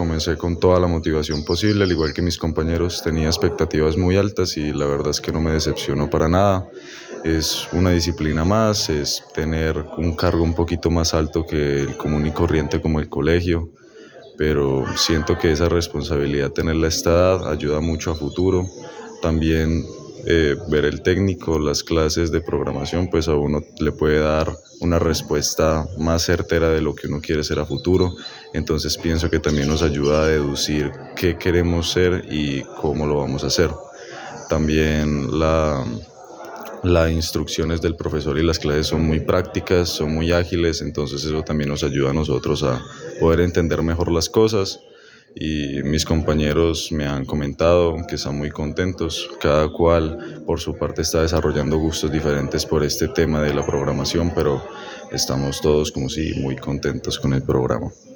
comencé con toda la motivación posible, al igual que mis compañeros, tenía expectativas muy altas y la verdad es que no me decepcionó para nada. Es una disciplina más, es tener un cargo un poquito más alto que el común y corriente como el colegio, pero siento que esa responsabilidad, tenerla a esta edad, ayuda mucho a futuro. También ver el técnico, las clases de programación, pues a uno le puede dar una respuesta más certera de lo que uno quiere ser a futuro. Entonces pienso que también nos ayuda a deducir qué queremos ser y cómo lo vamos a hacer. También las instrucciones del profesor y las clases son muy prácticas, son muy ágiles, entonces eso también nos ayuda a nosotros a poder entender mejor las cosas. Y mis compañeros me han comentado que están muy contentos, cada cual por su parte está desarrollando gustos diferentes por este tema de la programación, pero estamos todos como si muy contentos con el programa.